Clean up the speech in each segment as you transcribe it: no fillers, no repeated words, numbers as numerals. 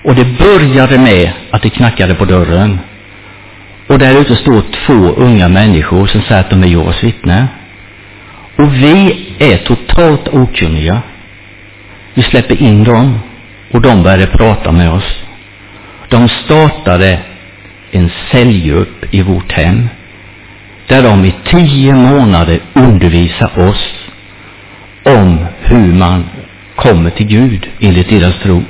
Och det började med att det knackade på dörren. Och där ute står 2 unga människor som säger att de är Jehovas vittne. Och vi är totalt okunniga. Vi släpper in dem och de började prata med oss. De startade en cellgrupp i vårt hem där de i 10 månader undervisar oss om hur man kommer till Gud enligt deras tro.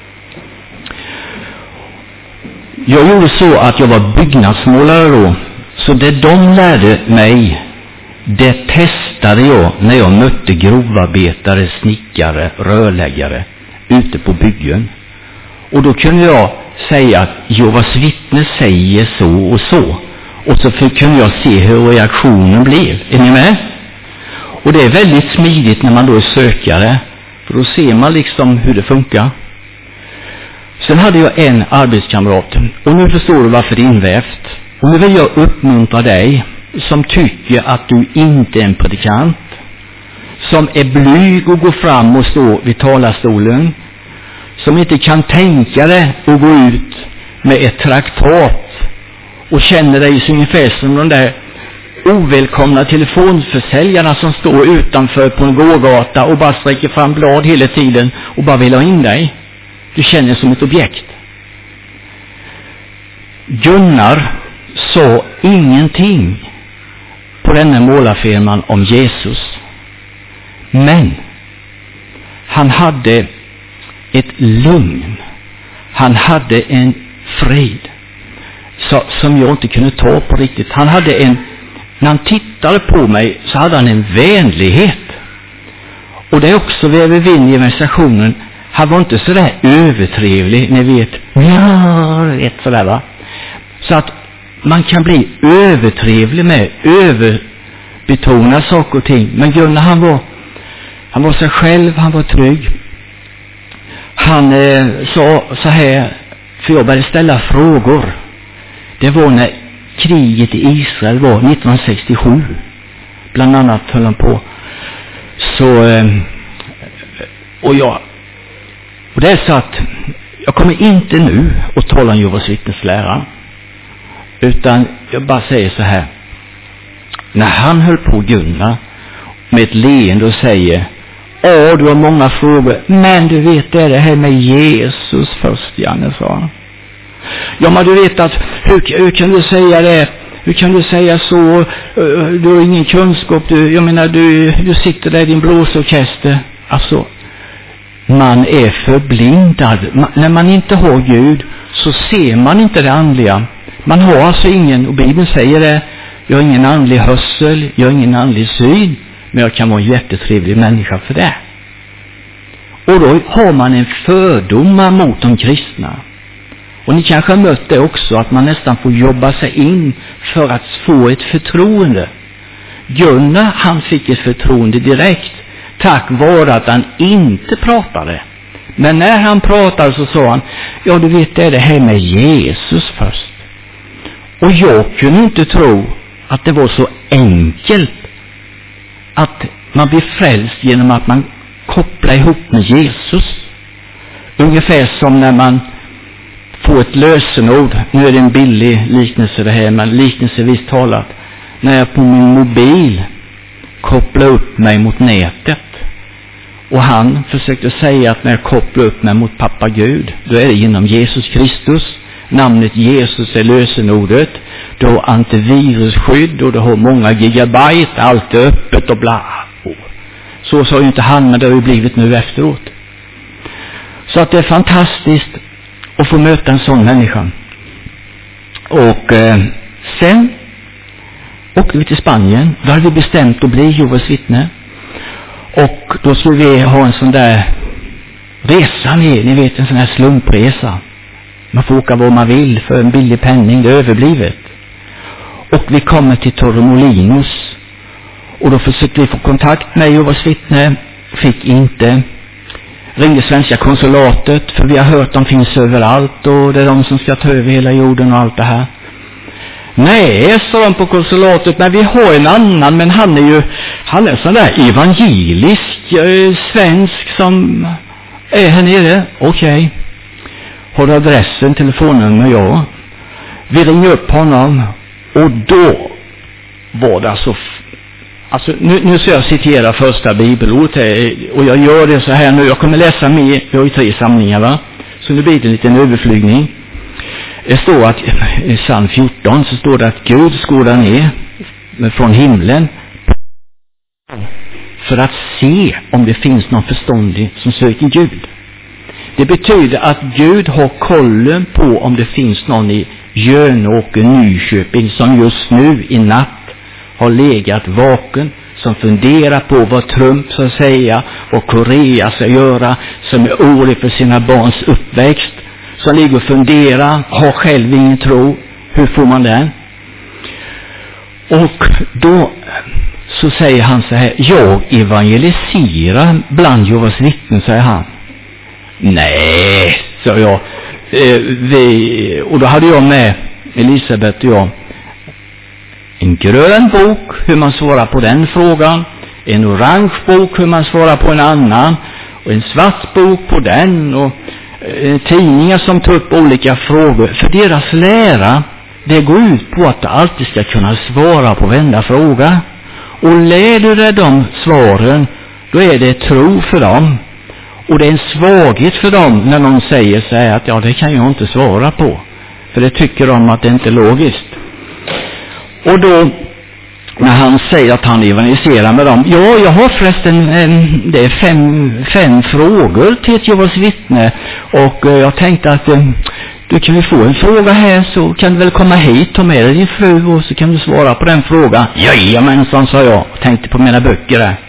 Jag gjorde så att jag var byggnadsmålare då, så det de lärde mig, det testade jag när jag mötte grovarbetare, snickare, rörläggare ute på byggen. Och då kunde jag säga att Jehovas vittne säger så och så. Och så kunde jag se hur reaktionen blev. Är ni med? Och det är väldigt smidigt när man då är sökare. För då ser man liksom hur det funkar. Sen hade jag en arbetskamrat. Och nu förstår du varför det är invävt. Och nu vill jag uppmuntra dig som tycker att du inte är en predikant. Som är blyg och går fram och står vid talarstolen. Som inte kan tänka dig att gå ut med ett traktat och känner dig så ungefär som de där ovälkomna telefonförsäljarna som står utanför på en gågata och bara sträcker fram blad hela tiden och bara vill ha in dig. Du känner som ett objekt. Gunnar sa ingenting på denna målarfirman om Jesus. Men han hade ett lugn. Han hade en frid som jag inte kunde ta på riktigt. Han hade när han tittade på mig så hade han en vänlighet. Och det är också väver vi in i organisationen. Han var inte så där övertrevlig, ni vet. Ja, sådär va. Så att man kan bli övertrevlig med överbetona saker och ting. Men Gunnar han var sig själv, han var trygg. Han sa så här, för jag började ställa frågor. Det var när kriget i Israel var 1967. Bland annat höll han på. Så, och det är så att jag kommer inte nu att tala om Jehovas vittnes lära. Utan jag bara säger så här. När han höll på Gunnar med ett leende och säger: du har många frågor. Men du vet, det är det här med Jesus först, Janne, sa han. Ja, men du vet att, hur kan du säga det? Hur kan du säga så? Du har ingen kunskap. Du sitter där i din blåsorkester. Alltså, man är förblindad. När man inte har Gud så ser man inte det andliga. Man har alltså ingen, och Bibeln säger det, jag har ingen andlig hörsel, jag har ingen andlig syn. Men jag kan vara en jättetrevlig människa för det. Och då har man en fördom mot de kristna. Och ni kanske har mött det också, att man nästan får jobba sig in för att få ett förtroende. Gunnar, han fick ett förtroende direkt tack vare att han inte pratade. Men när han pratade så sa han: ja, du vet, det är det här med Jesus först. Och jag kunde inte tro att det var så enkelt att man blir frälst genom att man kopplar ihop med Jesus. Ungefär som när man får ett lösenord. Nu är det en billig liknelse det här, men liknelsevis talat. När jag på min mobil kopplar upp mig mot nätet. Och han försökte säga att när jag kopplar upp mig mot pappa Gud, då är det genom Jesus Kristus. Namnet Jesus är lösenordet. Du har antivirusskydd och du har många gigabyte. Allt är öppet och bla. Så sa ju inte han, men det har ju blivit nu efteråt. Så att det är fantastiskt att få möta en sån människa. Och sen åkte vi till Spanien. Då hade vi bestämt att bli Jehovas vittne. Och då skulle vi ha en sån där resa ner. Ni vet, en sån här slumpresa. Man får åka vad man vill för en billig penning, det är överblivet. Och vi kommer till Torremolinos. Och då försökte vi få kontakt med Jehovas vittne. Fick inte. Ringde svenska konsulatet, för vi har hört att de finns överallt. Och det är de som ska ta över hela jorden och allt det här. Nej, sa de på konsulatet, men vi har en annan, men han är sån där evangelisk svensk som är här nere. Okej. Har du adressen, telefonnummer? Ja. Vi ringer upp honom och då var det alltså nu ska jag citera första bibelordet och jag gör det så här nu. Jag kommer läsa med, vi har ju 3 samlingar va? Så nu blir det en liten överflygning. Det står att i psalm 14 så står det att Gud skådar ner från himlen för att se om det finns någon förståndig som söker Gud. Det betyder att Gud har kollen på om det finns någon i Jönåker, Nyköping som just nu i natt har legat vaken, som funderar på vad Trump ska säga, vad Korea ska göra, som är orolig för sina barns uppväxt, som ligger och funderar, har själv ingen tro. Hur får man den? Och då så säger han så här: jag evangeliserar bland Jehovas vittnen, säger han. Nej, sa jag. Och då hade jag med Elisabeth och jag en grön bok, hur man svarar på den frågan, en orange bok, hur man svarar på en annan, och en svart bok på den, och tidningar som tar upp olika frågor. För deras lära, det går ut på att du alltid ska kunna svara på varenda fråga. Och leder du de svaren, då är det tro för dem. Och det är en svaghet för dem när någon säger så här att ja, det kan jag inte svara på. För det tycker de att det inte är logiskt. Och då, när han säger att han evangeliserar med dem, ja, jag har förresten det är fem frågor till ett Jehovas vittne. Och jag tänkte att du kan ju få en fråga här, så kan du väl komma hit, ta med dig din fru och så kan du svara på den frågan. Jajamensan, sa jag och tänkte på mina böcker där.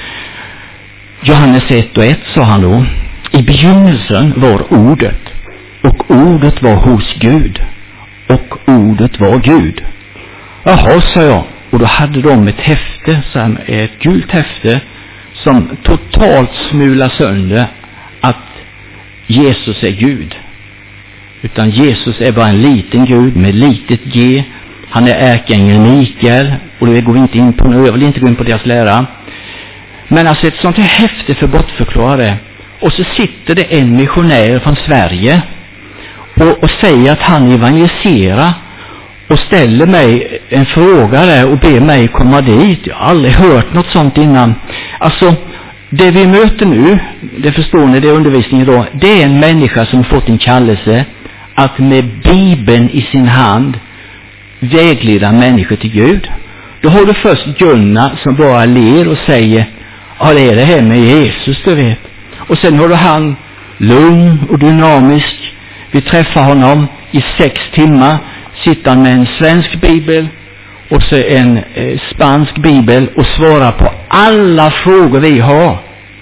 Johannes 1:1 sa han då: i begynnelsen var ordet, och ordet var hos Gud, och ordet var Gud. Jaha, sa jag. Och då hade de ett häfte, ett gult häfte, som totalt smular sönder att Jesus är Gud. Utan Jesus är bara en liten Gud med litet G. Han är ärkeängeln Mikael, och det går vi inte in på nu. Jag vill inte gå in på deras lära. Men alltså ett sånt här häfte för bortförklarade. Och så sitter det en missionär från Sverige och säger att han evangeliserar och ställer mig en fråga där och ber mig komma dit. Jag har aldrig hört något sånt innan. Alltså, det vi möter nu, det förstår ni, det är undervisningen då, det är en människa som fått en kallelse att med Bibeln i sin hand vägleda människor till Gud. Då har du först Gunnar som bara ler och säger: ja, det är det här med Jesus, du vet. Och sen har du han, lugn och dynamisk. Vi träffar honom i 6 timmar. Sitter med en svensk bibel och så en spansk bibel och svarar på alla frågor vi har.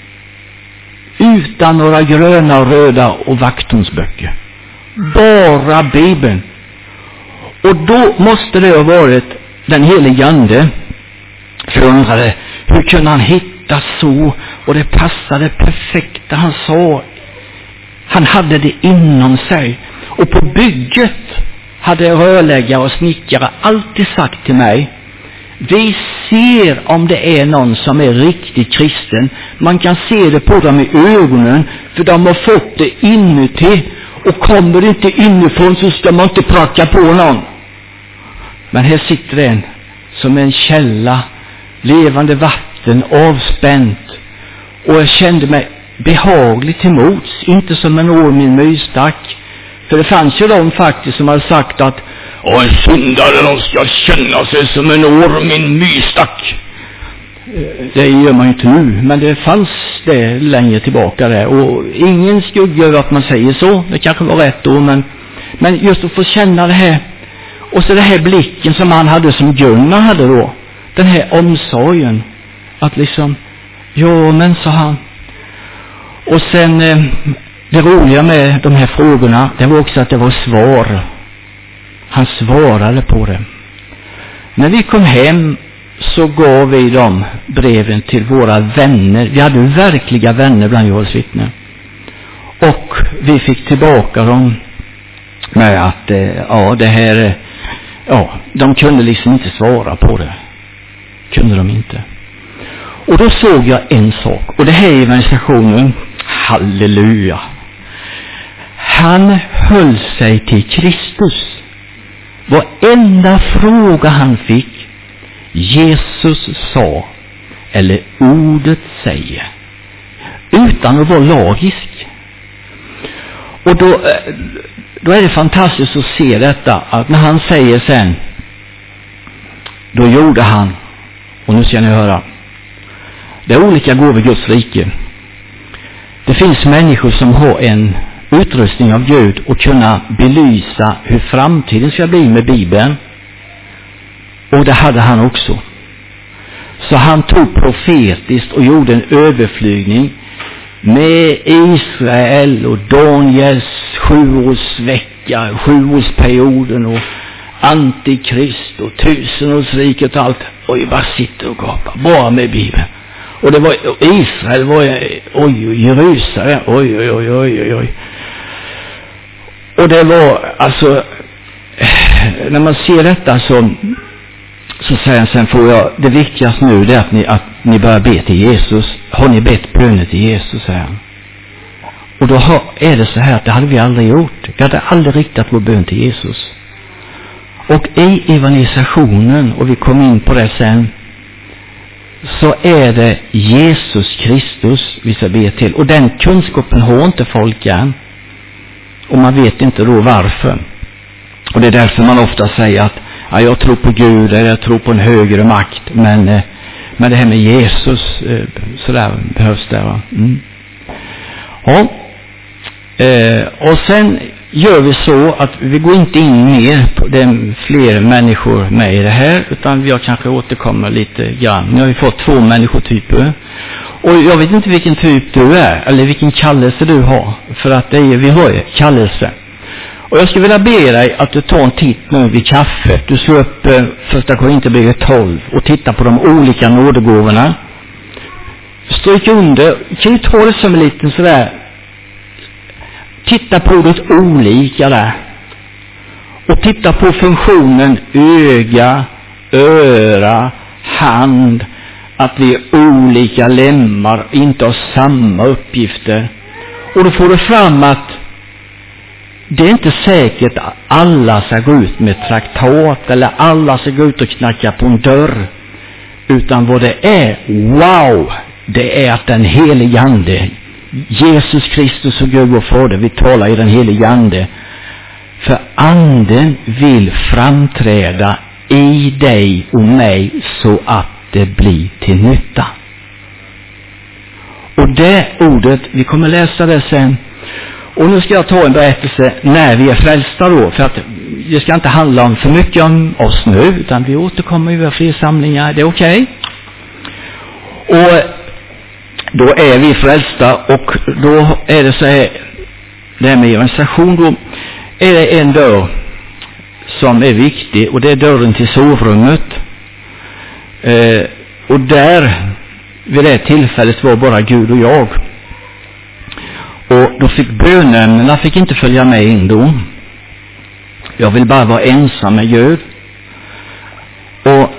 Utan några gröna och röda och vakthundsböcker. Bara Bibeln. Och då måste det ha varit den helige Ande. För jag undrade, hur kunde han hitta så? Och det passade perfekt. Han sa, han hade det inom sig. Och på bygget hade rörläggare och snickare alltid sagt till mig: vi ser om det är någon som är riktigt kristen. Man kan se det på dem i ögonen, för de har fått det inuti. Och kommer det inte inifrån så ska man inte pracka på någon. Men här sitter en som en källa, levande vatten, avspänt. Och jag kände mig behagligt till mots, inte som en orm i en mysstack. För det fanns ju de faktiskt som hade sagt att en syndare, de ska känna sig som en orm i en mysstack. Det gör man ju inte nu, men det fanns det längre tillbaka där. Och ingen skugga över att man säger så. Det kanske var rätt då, men just att få känna det här. Och så det här blicken som han hade, som Gunnar hade då. Den här omsorgen. Att liksom, ja men, sa han. Och sen det roliga med de här frågorna, det var också att det var svar. Han svarade på det. När vi kom hem så gav vi de breven till våra vänner. Vi hade verkliga vänner bland Jehovas vittnen. Och vi fick tillbaka dem med att de kunde liksom inte svara på det. Kunde de inte. Och då såg jag en sak. Och det här är evangelisationen. Halleluja. Han höll sig till Kristus. Varenda fråga han fick, Jesus sa, eller ordet säger, utan att vara lagisk. Och då är det fantastiskt att se detta, att när han säger sen, då gjorde han, och nu ska ni höra, det är olika gåvor i Guds rike. Det finns människor som har en utrustning av Gud och kunna belysa hur framtiden ska bli med Bibeln. Och det hade han också. Så han tog profetiskt och gjorde en överflygning med Israel och Daniels 7-årsvecka, 7-årsperioden och Antikrist och 1000-årsriket och allt. Och jag bara sitter och gapar, bara med Bibeln. Och det var Israel, var Jerusalem, oj. Och det var alltså, när man ser detta så säger han, sen får jag, det viktigaste nu det är att ni börjar be till Jesus. Har ni bett böner till Jesus, säger han. Och då är det så här att det hade vi aldrig gjort. Vi hade aldrig riktat vår bön till Jesus. Och i evangelisationen, och vi kom in på det sen, så är det Jesus Kristus vi ska be till. Och den kunskapen har inte folk än. Och man vet inte då varför. Och det är därför man ofta säger att ja, jag tror på Gud eller jag tror på en högre makt. Men det här med Jesus, sådär behövs det, va? Ja. Och sen gör vi så att vi går inte in mer på det fler människor med i det här, utan jag kanske återkommer lite grann. Nu har vi fått 2 människotyper. Och jag vet inte vilken typ du är eller vilken kallelse du har, för att vi har ju kallelse. Och jag skulle vilja be dig att du tar en titt nu vid kaffet. Du slår upp första Korinthierbrevet 12 och tittar på de olika nådegåvorna. Stryk under, kan ju ta det som en liten sådär, titta på ordet olika där. Och titta på funktionen öga, öra, hand. Att vi är olika lemmar, inte har samma uppgifter. Och då får du fram att det är inte säkert att alla ska gå ut med traktat eller alla ska gå ut och knacka på en dörr. Utan vad det är, wow, det är att den helige ande, Jesus Kristus och Gud och Fader, vi talar i den helige ande. För anden vill framträda i dig och mig så att det blir till nytta. Och det ordet, vi kommer läsa det sen. Och nu ska jag ta en berättelse när vi är frälsta då. För att det ska inte handla om för mycket om oss nu, utan vi återkommer ju fler samlingar. Det är okej. Och då är vi frälsta, och då är det så här, det här med evangelisation, då är det en dörr som är viktig, och det är dörren till sovrummet. Och där vid det tillfället var bara Gud och jag. Och då fick bönämnena inte följa med in då. Jag vill bara vara ensam med Gud. Och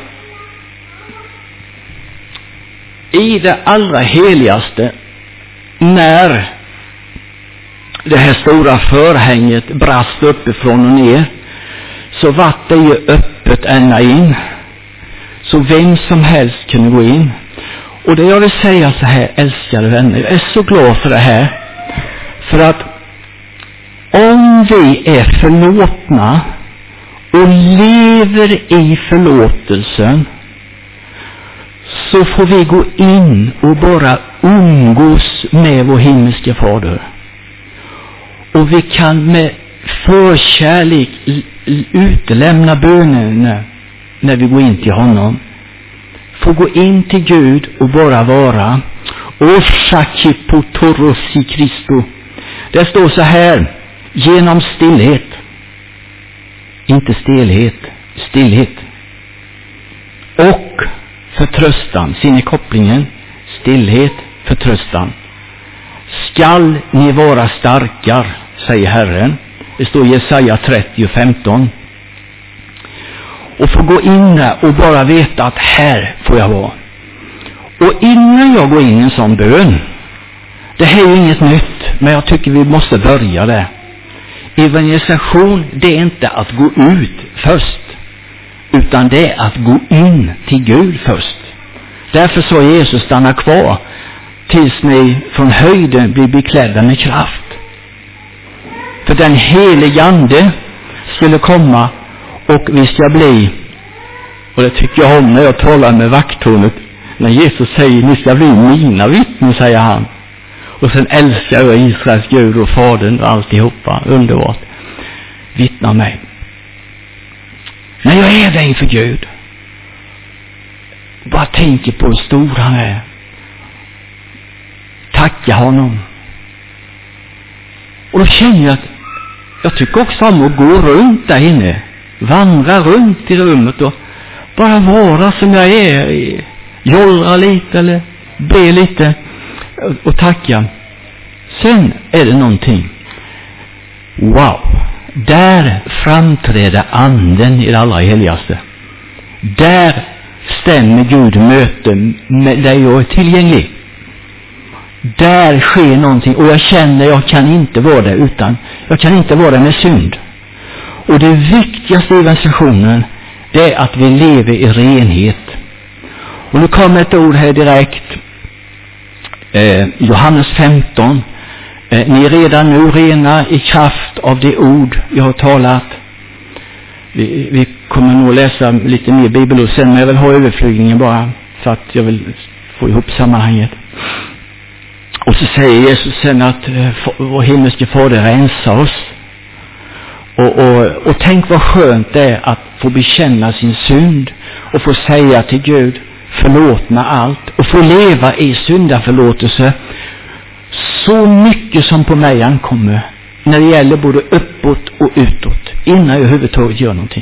i det allra heligaste, när det här stora förhänget brast uppifrån och ner, så var det ju öppet ända in. Så vem som helst kunde gå in. Och det jag vill säga så här, älskade vänner, jag är så glad för det här. För att om vi är förlåtna och lever i förlåtelsen, så får vi gå in och bara umgås med vår himmelska Fader. Och vi kan med förkärlek utlämna bönen när vi går in till honom. Få gå in till Gud och bara vara. Och shaki på toros i Kristo. Det står så här: genom stillhet. Inte stelhet, stillhet. Och förtröstan, sin kopplingen, stillhet, förtröstan. Skall ni vara starkar, säger Herren. Det står i Jesaja 30:15. Och få gå in där och bara veta att här får jag vara. Och innan jag går in i en sån bön, det här är ju inget nytt, men jag tycker vi måste börja där. Evangelisation, det är inte att gå ut först, utan det är att gå in till Gud först. Därför sa Jesus, stanna kvar tills ni från höjden blir beklädda med kraft. För den helige ande skulle komma och vi ska bli, och det tycker jag om när jag talar med vakttornet, när Jesus säger, ni ska bli mina vittnen, säger han. Och sen älskar jag Israels Gud och Fadern och alltihopa. Underbart. Vittna mig. När jag är där inför Gud, bara tänker på hur stor han är. Tacka honom. Och då känner jag att jag tycker också om att gå runt där inne. Vandra runt i rummet och bara vara som jag är. Jollra lite eller be lite och tacka. Sen är det någonting. Wow. Där framträder anden i det allra heligaste. Där stämmer Gud möten med där jag är tillgänglig. Där sker någonting och jag känner jag kan inte vara där utan. Jag kan inte vara där med synd. Och det viktigaste i evangelisationen, det är att vi lever i renhet. Och nu kommer ett ord här direkt. Johannes 15. Ni är redan nu rena i kraft av det ord jag har talat. Vi kommer nog läsa lite mer bibelord sen, men jag vill ha överflygningen bara för att jag vill få ihop sammanhanget. Och så säger Jesus sen att vår himmelske fader rensar oss. Och tänk vad skönt det är att få bekänna sin synd och få säga till Gud, förlåt mig allt, och få leva i syndaförlåtelse så mycket som på mig ankommer när det gäller både uppåt och utåt innan jag överhuvudtaget gör någonting.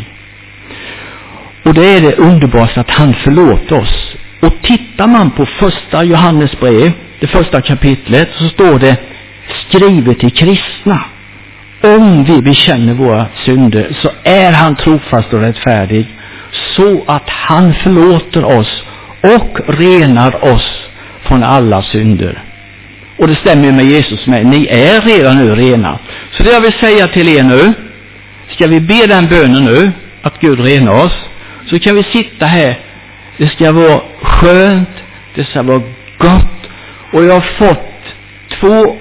Och det är det underbart att han förlåter oss. Och tittar man på första Johannes brev, det första kapitlet, så står det skrivet till kristna. Om vi bekänner våra synder så är han trofast och rättfärdig så att han förlåter oss och renar oss från alla synder. Och det stämmer med Jesus med. Ni är redan nu rena. Så det jag vill säga till er nu, ska vi be den bönen nu, att Gud renar oss, så kan vi sitta här. Det ska vara skönt, det ska vara gott. Och jag har fått 2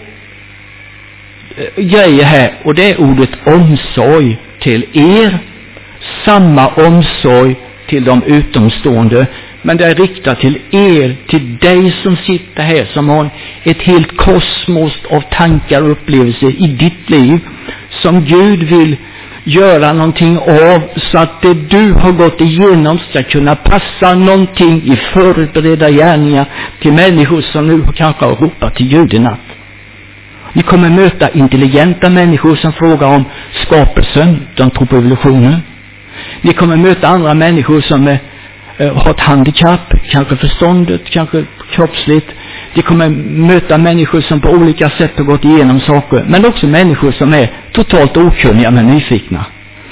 grejer här, och det är ordet omsorg till er. Samma omsorg till de utomstående, men det är riktat till er, till dig som sitter här, som har ett helt kosmos av tankar och upplevelser i ditt liv som Gud vill göra någonting av, så att det du har gått igenom ska kunna passa någonting i förberedda gärningar till människor som nu kanske har ropat till Gud i natt. Ni kommer möta intelligenta människor som frågar om skapelsen, de tror på evolutionen. Ni kommer möta andra människor som har ett handikapp, kanske förståndet, kanske kroppsligt. De kommer möta människor som på olika sätt har gått igenom saker, men också människor som är totalt okunniga men nyfikna.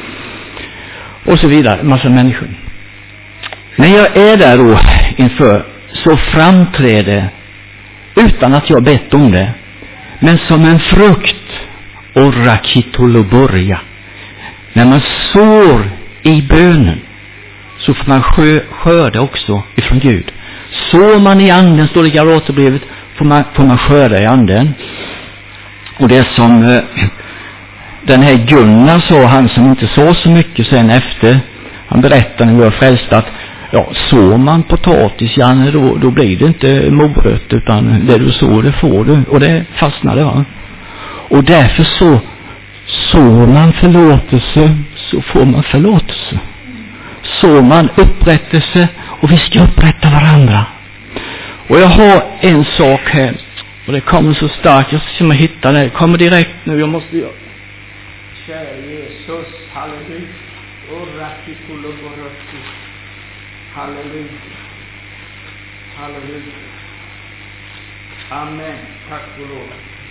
Och så vidare, massa människor. När jag är där då inför, så framträder, utan att jag bett om det, men som en frukt, orakitoloborja. När man sår i bönen, så får man skörda också ifrån Gud. Så man i anden, står det i Galaterbrevet, får man skörda i anden. Och det som den här Gunnar sa, han som inte sa så mycket sen efter, han berättade när vi var frälsta att sår man potatis, Janne, då blir det inte morot, utan det du sår, det får du. Och det fastnade, va? Och därför så sår man förlåtelse, så får man förlåtelse. Så man upprättelse, och vi ska upprätta varandra. Och jag har en sak här, och det kommer så starkt, jag ska hitta det, kommer direkt nu, jag måste göra. Kära Jesus, halleluja. Halleluja. Halleluja. Amen. Tack och lov.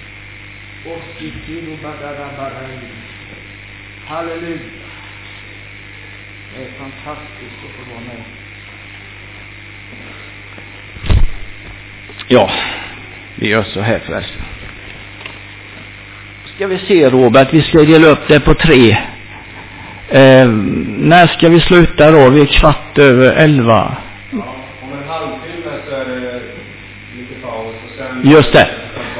Halleluja. Det är fantastiskt att få vara med. Ja, vi gör så här förresten. ska vi se, Robert, vi ska dela upp det på 3. När ska vi sluta då? Vi är 11:15. Ja, om en halvtimme så är det lite paus och sen... Just det.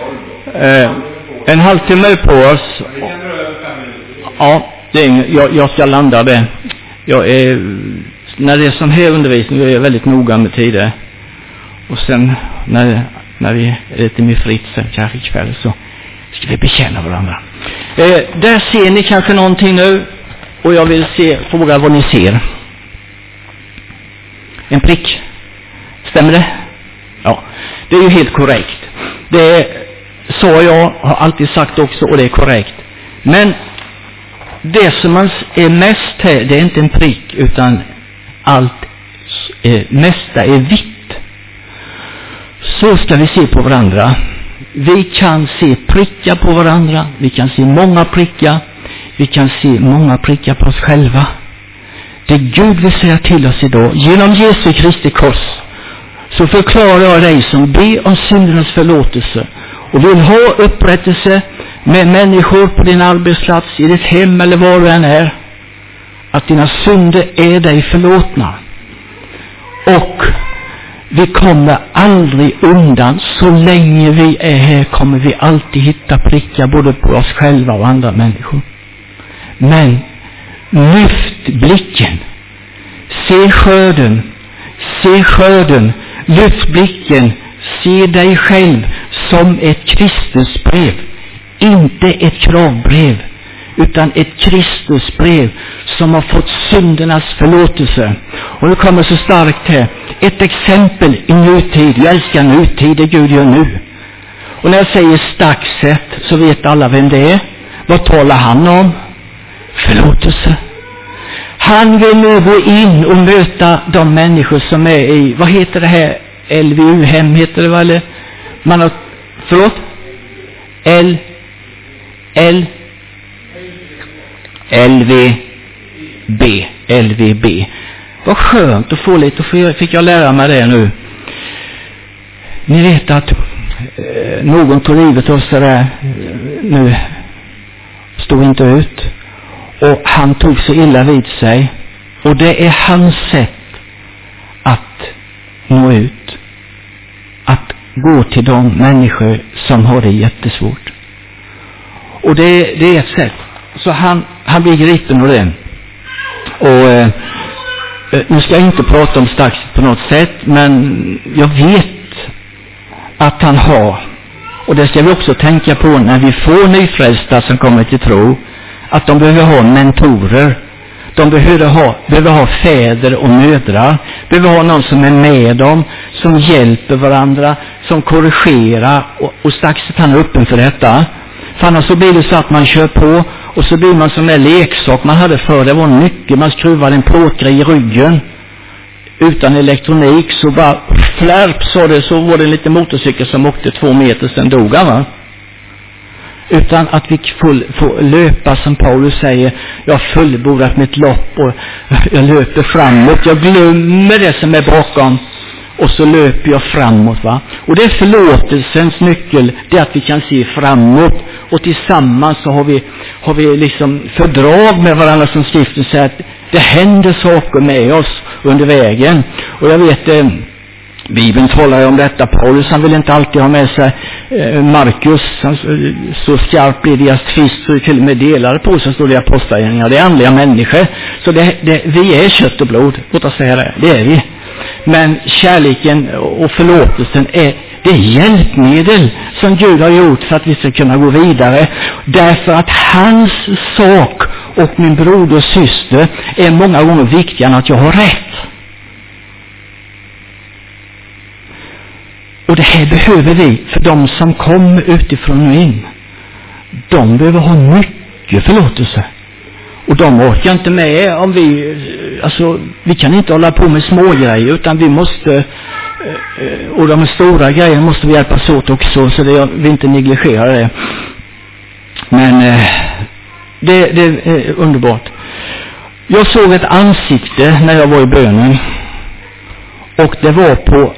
En halvtimme på oss. Vi kan dra över 5 minuter. Ja, det är, jag ska landa det. När det är sån här undervisning är jag väldigt noga med tider. Och sen när vi är lite mer fritt sen kanske ikväll så ska vi bekänna varandra. Där ser ni kanske någonting nu. Och jag vill fråga vad ni ser. En prick. Stämmer det? Ja, det är ju helt korrekt. Det sa jag, har alltid sagt också, och det är korrekt. Men det som är mest här, det är inte en prick, utan allt mesta är vitt. Så ska vi se på varandra. Vi kan se prickar på varandra. Vi kan se många prickar. Vi kan se många prickar på oss själva. Det Gud vill säga till oss idag, genom Jesu Kristi kors, så förklarar jag dig som ber om syndernas förlåtelse och vill ha upprättelse med människor på din arbetsplats, i ditt hem eller var du än är, att dina synder är dig förlåtna. Och vi kommer aldrig undan. Så länge vi är här kommer vi alltid hitta prickar både på oss själva och andra människor. Men lyft blicken. Se skörden. Se skörden. Lyft blicken. Se dig själv som ett Kristusbrev. Inte ett kravbrev, utan ett Kristusbrev som har fått syndernas förlåtelse. Och det kommer så starkt här. Ett exempel i nutid. Jag älskar nutid, det Gud gör nu. Och när jag säger Staxet så vet alla vem det är. Vad talar han om? Förlåtelse. Han vill nu gå in och möta de människor som är i, vad heter det här? LVU-hem heter det väl? Eller? Man har, förlåt? LVB. Vad skönt att få lite, och fick jag lära mig det nu. Ni vet att någon tog livet av sig där nu, stod inte ut. Och han tog så illa vid sig. Och det är hans sätt att nå ut. Att gå till de människor som har det jättesvårt. Och det är ett sätt. Så han blir gripen av det. Och nu ska jag inte prata om Staxet på något sätt, men jag vet att han har, och det ska vi också tänka på när vi får nyfrälsta som kommer till tro, att de behöver ha mentorer. De behöver ha fäder och mödrar. Behöver ha någon som är med dem, som hjälper varandra, som korrigerar. Och Staxet, han är öppen för detta. För annars så blir det så att man kör på och så blir man som en leksak man hade förr. Det var mycket, man skruvade en plåtgrej i ryggen utan elektronik, så bara flärp sa det, så var det en liten motorcykel som åkte 2 meter, sen dog han, va? Utan att vi får löpa som Paulus säger, jag har fullbordat mitt lopp och jag löper framåt, jag glömmer det som är bakom och så löper jag framåt, va? Och det är förlåtelsens nyckel, det är att vi kan se framåt, och tillsammans så har vi liksom fördrag med varandra, som skriften säger att det händer saker med oss under vägen. Och jag vet, Bibeln talar ju om detta. Paulus, han vill inte alltid ha med sig Markus, så skarp blir deras tvist så till och med delade på sig, står det i Apostlagärningarna. Det är andliga människor, så vi är kött och blod, låt oss säga det är vi. Men kärleken och förlåtelsen är hjälpmedel som Gud har gjort för att vi ska kunna gå vidare. Därför att hans sak och min broder och syster är många gånger viktigare än att jag har rätt. Och det här behöver vi, för de som kommer utifrån och in. De behöver ha mycket förlåtelse. Och de orkar inte med om vi kan inte hålla på med små grejer, utan vi måste, och de stora grejerna måste vi hjälpas åt också, så vi inte negligerar det. Men det är underbart. Jag såg ett ansikte när jag var i bönen, och det var på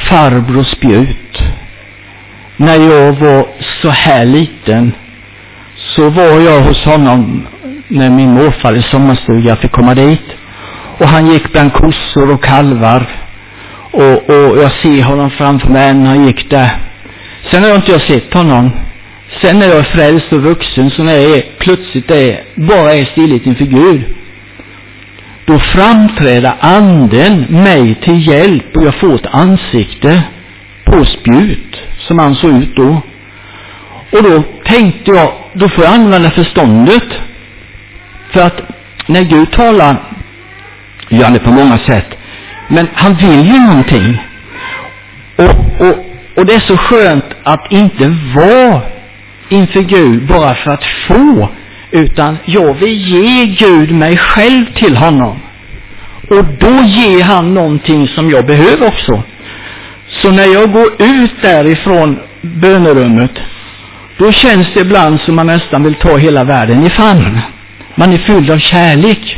farbror Spjut. När jag var så här liten så var jag hos honom när min morfar i sommarstuga fick komma dit. Och han gick bland kossor och kalvar. Och jag ser honom framför mig när han gick där. Sen har jag inte sett honom. Sen när jag är frälst och vuxen, så när jag plötsligt bara är stilligt inför Gud, då framträder anden mig till hjälp och jag får ett ansikte på spjut som han såg ut då. Och då tänkte jag, då får jag använda förståndet. För att när Gud talar, gör han det på många sätt. Men han vill ju någonting. Och det är så skönt att inte vara inför Gud bara för att få, utan jag vill ge Gud mig själv till honom. Och då ger han någonting som jag behöver också. Så när jag går ut därifrån bönerummet, då känns det ibland som man nästan vill ta hela världen i famn. Man är fylld av kärlek.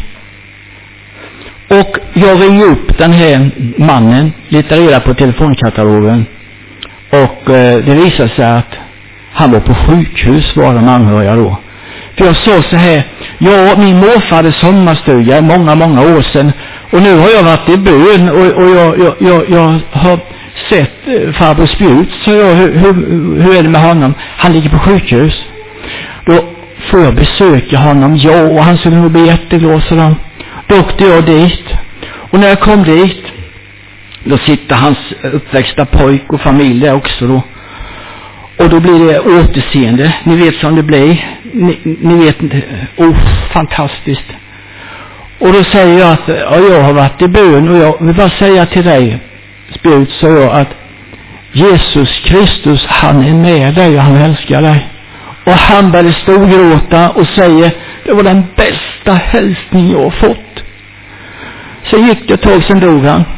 Och jag ringer upp den här mannen, letar reda på telefonkatalogen. Och det visar sig att han var på sjukhus, var de anhöriga då. För jag sa så här, ja, min morfar hade sommarstuga många år sedan. Och nu har jag varit i bön och jag har sett farbror Spjut. Så hur är det med honom? Han ligger på sjukhus. Då får jag besöka honom, ja, och han skulle nog bli jätteglad. Så då åkte jag dit. Och när jag kom dit, då sitter hans uppväxta pojk och familj där också då. Och då blir det återseende. Ni vet som det blir. Ni vet, fantastiskt. Och då säger jag att jag har varit i bön och jag vill bara säga till dig, Spjut, så jag att Jesus Kristus, han är med dig och han älskar dig. Och han började storgråta och säger, det var den bästa hälsning jag har fått. Så gick det ett tag, sen dog han.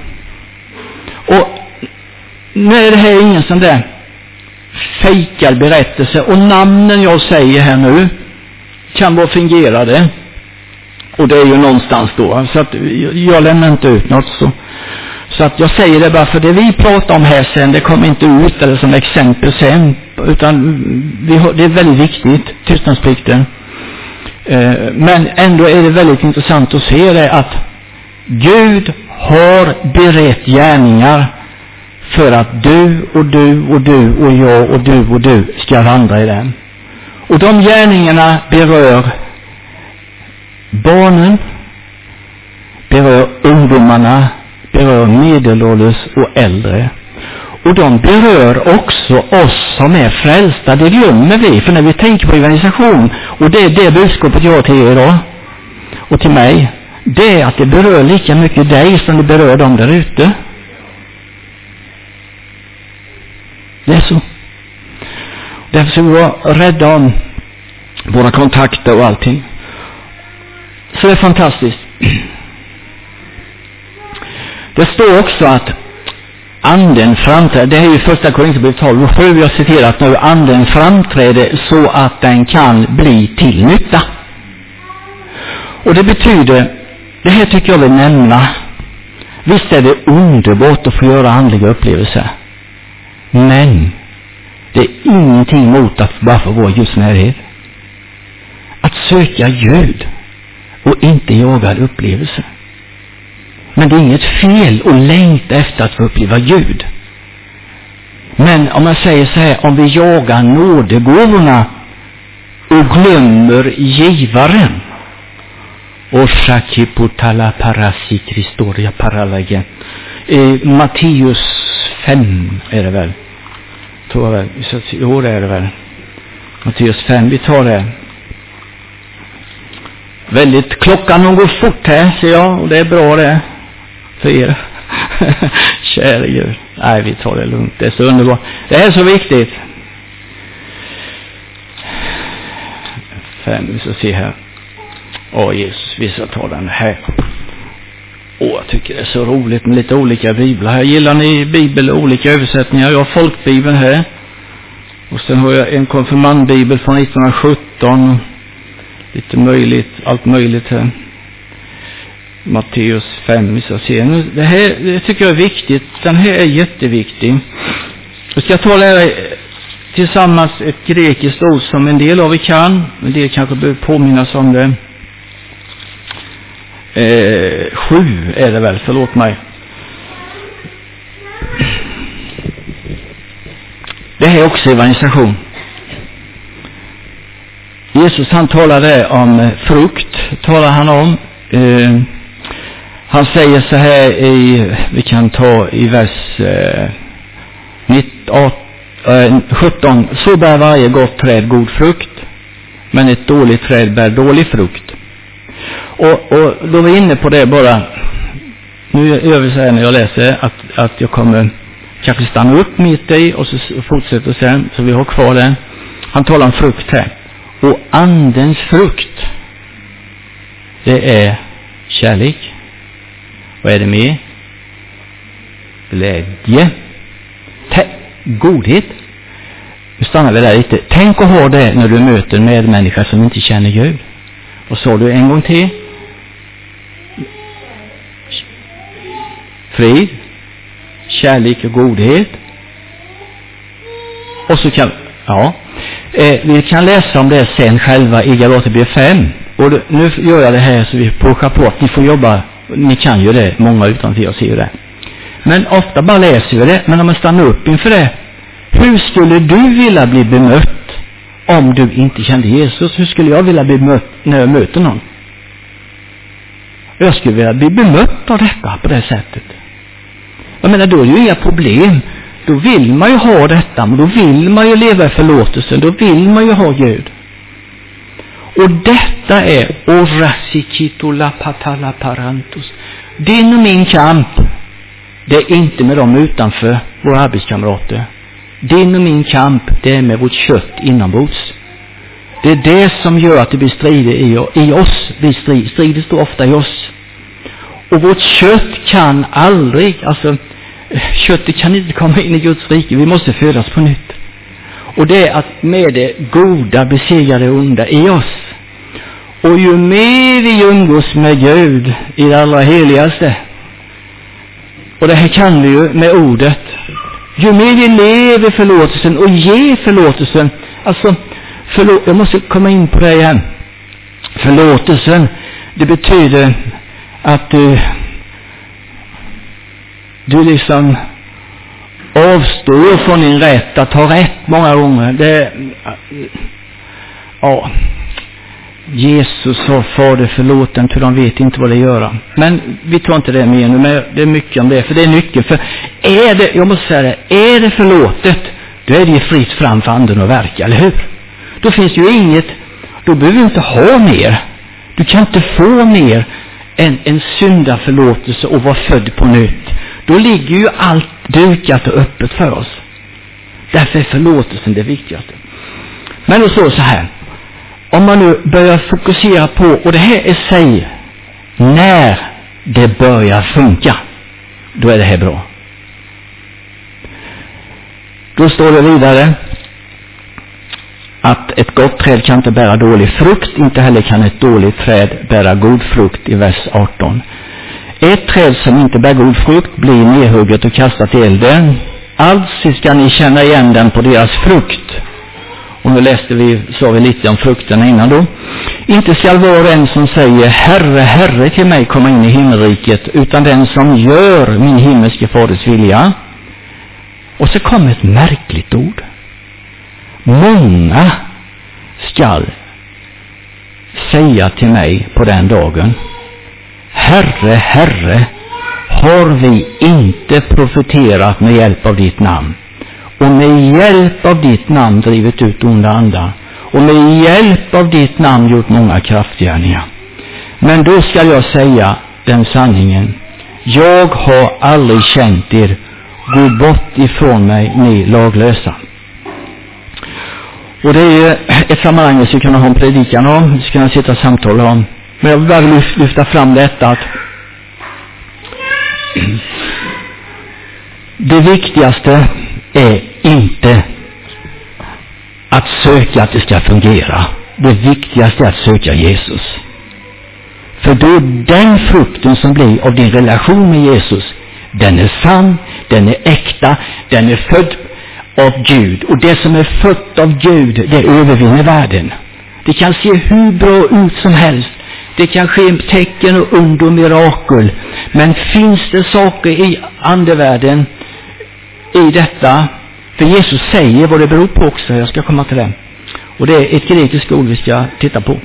Och nu är det här ingen sån där fejkad berättelse. Och namnen jag säger här nu kan vara fingerade. Och det är ju någonstans då. Så att jag lämnar inte ut något så att jag säger det bara för det vi pratar om här sen, det kommer inte ut eller som exempel sen. Utan det är väldigt viktigt, tystnadsplikten. Men ändå är det väldigt intressant att se det att Gud har berett gärningar för att du och du och du och jag och du ska vandra i den. Och de gärningarna berör barnen, berör ungdomarna, berör medelålders och äldre. Och de berör också oss som är frälsta. Det glömmer vi, för när vi tänker på evangelisation, och det är det budskapet jag har till er idag och till mig, det är att det berör lika mycket dig som det berör dem där ute. Det är så. Därför ska vi vara rädda om våra kontakter och allting. Så det är fantastiskt. Det står också att anden framträder, det är ju första Korinthierbrevet 12:7 jag citerat nu, anden framträder så att den kan bli till nytta. Och det betyder, det här tycker jag vill nämna, visst är det underbart att få göra andliga upplevelser, men det är ingenting mot att bara få vara just närhet. Att söka Gud och inte jaga upplevelser. Men det är inget fel att längta efter att få uppleva Gud. Men om man säger så här, om vi jagar nådegåvorna och glömmer givaren. Och shakiputala parasi kristoria paralage. Matteus 5 är det väl. Tror jag väl. Jo, det är det väl. Matteus 5, vi tar det. Väldigt, klockan går fort här, ser jag, och det är bra det för er. Kära Gud. Nej, vi tar det lugnt. Det är så underbart. Det är så viktigt. 5, vi ska se här. Jesus, vi ska ta den här. Jag tycker det är så roligt med lite olika biblar här. Gillar ni bibel och olika översättningar? Jag har folkbibeln här. Och sen har jag en konfirmandbibel från 1917. Lite möjligt, allt möjligt här. Matteus 5, vi ska se. Nu, det här det tycker jag är viktigt. Den här är jätteviktig. Jag ska ta det här tillsammans ett grekiskt ord som en del av er kan. En del kanske behöver påminnas om det. 7 är det väl, förlåt mig. Det här är också evangelisation. Jesus han talade om frukt, talar han om. Han säger så här vi kan ta i vers 17. Så bär varje gott träd god frukt, men ett dåligt träd bär dålig frukt. Och då var vi inne på det bara. Nu är det så här när jag läser att jag kommer kanske stanna upp mitt i och så fortsätter sen, så vi har kvar det. Han talar om frukt här. Och andens frukt, det är kärlek. Vad är det med? Glädje. Godhet. Nu stannar vi där lite. Tänk att ha det när du möter en medmänniska som inte känner Gud. Vad sa du en gång till? Frid, kärlek och godhet. Och så kan vi kan läsa om det sen själva i Galaterbrevet 5. Och nu gör jag det här så vi pushar på att ni får jobba. Ni kan ju det, många utanför jag ser ju det. Men ofta bara läser vi det. Men om man stannar upp inför det. Hur skulle du vilja bli bemött om du inte kände Jesus? Hur skulle jag vilja bli bemött när jag möter någon? Jag skulle vilja bli bemött av detta på det sättet. Jag menar, då är det ju inga problem. Då vill man ju ha detta. Men då vill man ju leva i förlåtelsen. Då vill man ju ha Gud. Och detta är orasikitola patala parantos. Din och min kamp, det är inte med dem utanför våra arbetskamrater. Din och min kamp, det är med vårt kött inombords. Det är det som gör att det blir strider i oss. Strider står ofta i oss. Och vårt kött kan aldrig, köttet kan inte komma in i Guds rike. Vi måste födas på nytt. Och det är att med det goda besegra det onda i oss. Och ju mer vi umgås med Gud i det allra heligaste, och det här kan vi ju med ordet, ju mer vi lever förlåtelsen och ger förlåtelsen, jag måste komma in på det igen. Förlåtelsen, det betyder att du liksom avstår från din rätt att ha rätt många gånger. Jesus sa Fader förlåt dem, för de vet inte vad de gör. Men vi tar inte det med nu, men det är mycket om det, för det är nyckeln. För jag måste säga det, är det förlåtet, då är det fritt fram för anden att verka, eller hur? Då finns ju inget, då behöver du inte ha mer. Du kan inte få mer än en syndaförlåtelse och vara född på nytt. Då ligger ju allt dukat och öppet för oss. Därför är förlåtelsen det viktigaste. Men då står det så här. Om man nu börjar fokusera på, och det här är sig, när det börjar funka, då är det här bra. Då står det vidare att ett gott träd kan inte bära dålig frukt, inte heller kan ett dåligt träd bära god frukt i vers 18. Ett träd som inte bär god frukt blir nedhugget och kastat i elden. Alltså ska ni känna igen den på deras frukt. Och nu sa vi lite om frukterna innan då. Inte ska vara en som säger Herre, Herre till mig komma in i himmelriket, utan den som gör min himmelske faders vilja. Och så kommer ett märkligt ord. Många skall säga till mig på den dagen, Herre, Herre, har vi inte profeterat med hjälp av ditt namn? Och med hjälp av ditt namn drivit ut onda andar. Och med hjälp av ditt namn gjort många kraftgärningar. Men då ska jag säga den sanningen. Jag har aldrig känt er. Gå bort ifrån mig, ni laglösa. Och det är ett sammanhang som vi kan ha en predikan om. Vi ska kunna sitta och samtala om. Men jag vill bara lyfta fram detta att det viktigaste är inte att söka att det ska fungera. Det viktigaste är att söka Jesus. För då den frukten som blir av din relation med Jesus, den är sann, den är äkta, den är född av Gud. Och det som är fött av Gud, det övervinner världen. Det kan se hur bra ut som helst. Det kan ske tecken och under och mirakel. Men finns det saker i andevärlden i detta? För Jesus säger vad det beror på också. Jag ska komma till det. Och det är ett grekiskt ord vi ska titta på.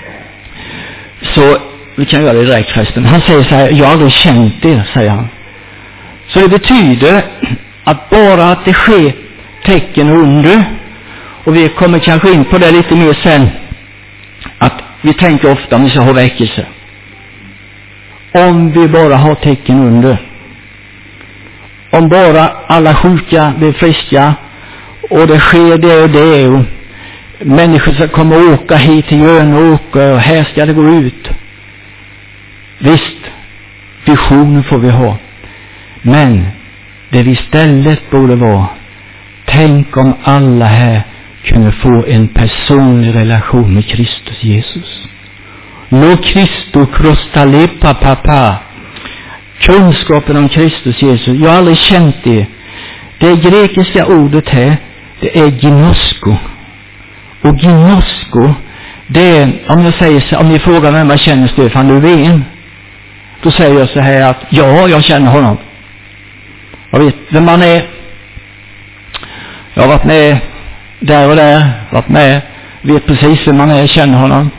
Så vi kan göra det direkt förresten. Han säger så här: jag har aldrig känt er, säger han. Så det betyder att bara att det sker tecken och under. Och vi kommer kanske in på det lite mer sen. Att vi tänker ofta om vi ska ha väckelse. Om vi bara har tecken under. Om bara alla sjuka blir friska. Och det sker det och det. Och människor ska komma och åka hit till Jönåker. Och här ska det gå ut. Visst, visionen får vi ha. Men det vi istället borde vara: tänk om alla här kunde få en personlig relation med Kristus Jesus. Lo Christo crostalepa papa. Kunskapen om Kristus Jesus. Jag har aldrig känt det. Det grekiska ordet här, det är ginosko. Och ginosko, det är, om jag säger så, om ni frågar vem jag känner Stefan Löfven, då säger jag så här att ja, jag känner honom. Jag vet vem man är. Jag har varit med där och där, varit med, vet precis vem man är, känner honom.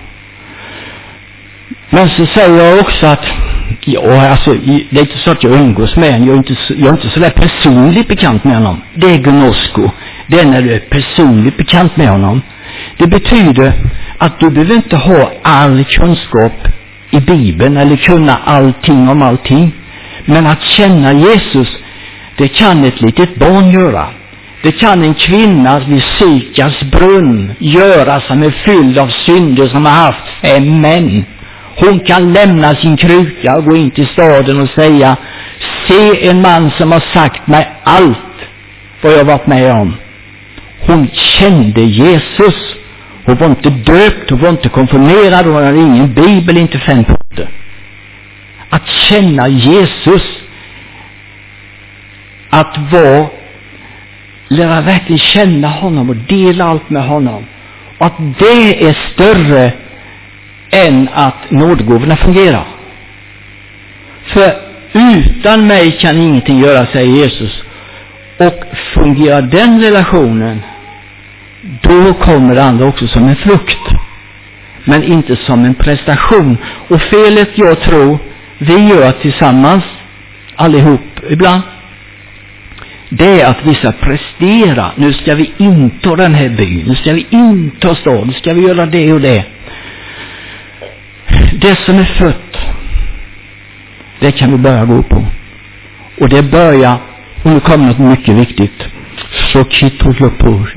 Men så säger jag också att ja, alltså, det är inte så att jag umgås med honom. Jag är inte så där personligt bekant med honom. Det är gnosko. Det är när du är personligt bekant med honom. Det betyder att du behöver inte ha all kunskap i Bibeln eller kunna allting om allting. Men att känna Jesus, det kan ett litet barn göra. Det kan en kvinna vid Sykars brunn göra som är fylld av synder, som har haft 5 män. Hon kan lämna sin kruka och gå in till staden och säga: se en man som har sagt mig allt vad jag varit med om. Hon kände Jesus. Hon var inte döpt, hon var inte konfirmerad, hon hade ingen bibel, inte 5 punkter. Att känna Jesus, att lära verkligen känna honom och dela allt med honom. Och att det är större än att nådgåvorna fungerar. För utan mig kan ingenting göra, säger Jesus. Och fungerar den relationen, då kommer det andra också som en frukt. Men inte som en prestation. Och felet jag tror vi gör tillsammans, allihop ibland, det är att vi ska prestera. Nu ska vi inta den här byn. Nu ska vi inta staden. Nu ska vi göra det och det. Det som är fött, det kan vi börja gå på. Och det börjar, och nu kommer något mycket viktigt. Så kittlopor.